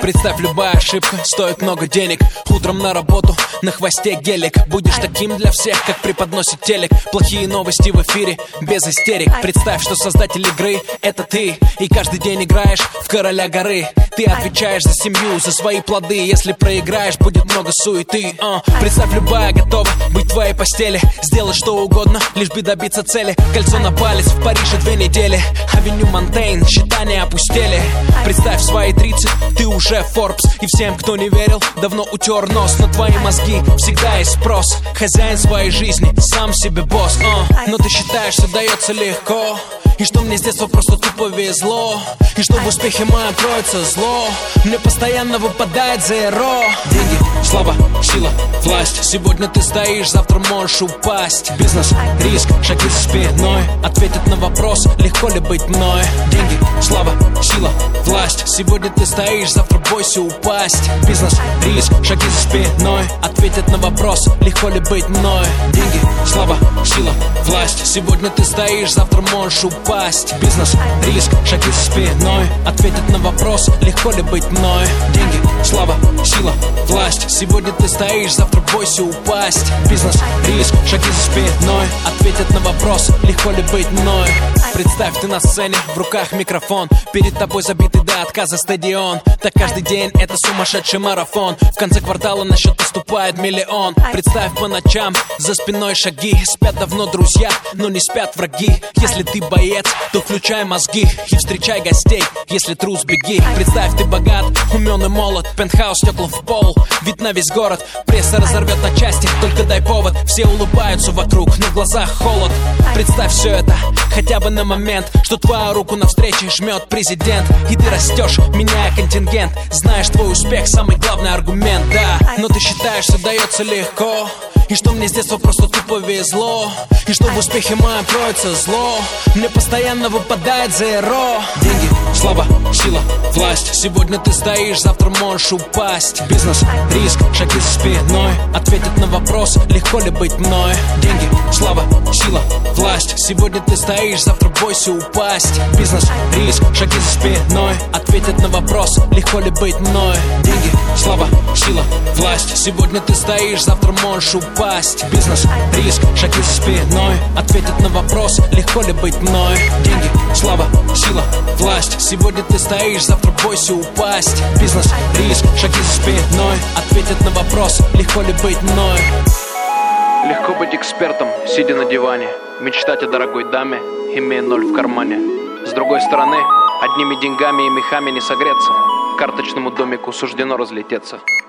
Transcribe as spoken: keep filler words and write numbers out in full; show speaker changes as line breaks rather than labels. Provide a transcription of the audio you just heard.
Представь, любая ошибка стоит много денег. Утром на работу, на хвосте гелик. Будешь таким для всех, как преподносит телек. Плохие новости в эфире, без истерик. Представь, что создатель игры — это ты. И каждый день играешь в короля горы. Ты отвечаешь за семью, за свои плоды. Если проиграешь, будет много суеты. uh. Представь, любая готова быть в твоей постели. Сделать что угодно, лишь бы добиться цели. Кольцо на палец, в Париже две недели. Авеню Монтейн, счета не опустели. Представь, свои тридцать, ты уже Forbes. И всем, кто не верил, давно утер нос. На твои мозги всегда есть спрос. Хозяин своей жизни, сам себе босс. uh. Но ты считаешь, что дается легко, и что мне с детства просто тупо везло, и что в успехе моем кроется зло. Мне постоянно выпадает зеро. Деньги, слава, сила, власть. Сегодня ты стоишь, завтра можешь упасть. Бизнес, риск, шаги за спиной. Ответят на вопрос, легко ли быть мной. Деньги, слава, сила, власть. Сегодня ты стоишь, завтра бойся упасть. Бизнес, риск, шаги за спиной. Ответят на вопрос, легко ли быть мной. Деньги, слава, сила, власть. Сегодня ты стоишь, завтра можешь упасть. Бизнес, риск, шаги за спиной. Ответят на вопрос, легко ли быть мной. Деньги, слава, сила, власть. Сегодня ты стоишь, завтра бойся упасть. Бизнес, риск, шаги за спиной. Ответят на вопрос, легко ли быть мной. Представь, ты на сцене, в руках микрофон. Перед тобой забитый до отказа стадион. Так каждый день это сумасшедший марафон. В конце квартала на счет поступает миллион. Представь, по ночам за спиной шаги. Спят давно друзья, но не спят враги. Если ты боец, то включай мозги и встречай гостей. Если трус, беги. Представь, ты богат, умен и молод. Пентхаус, стекла в пол, вид на весь город. Пресса разорвет на части, только дай повод. Все улыбаются вокруг, но в глазах холод. Представь все это, хотя бы на момент, что твою руку навстречу жмет президент. И ты растешь, меняя контингент. Знаешь, твой успех самый главный аргумент, да. Но ты считаешь, что дается легко, и что мне с детства просто тупо везло, и что в успехе моем кроется зло. Мне постоянно выпадает зеро. Деньги, слава, сила, власть. Сегодня ты стоишь, завтра можешь упасть. Бизнес, риск, шаги за спиной. Ответят на вопрос, легко ли быть мной. Деньги, слава, сила, власть. Сегодня ты стоишь, завтра бойся упасть. Бизнес, риск, шаги за спиной. Ответят на вопрос, легко ли быть мной. Деньги, слава, сила, власть. Сегодня ты стоишь, завтра можешь упасть. Бизнес, риск, шаги за спиной. Ответят на вопрос, легко ли быть мной. Деньги, слава, сила, власть. Сегодня ты стоишь, завтра бойся упасть. Бизнес, риск, шаги за спиной. Ответят на вопрос, легко ли быть мной.
Легко быть экспертом, сидя на диване. Мечтать о дорогой даме, имея ноль в кармане. С другой стороны, одними деньгами и мехами не согреться. Карточному домику суждено разлететься.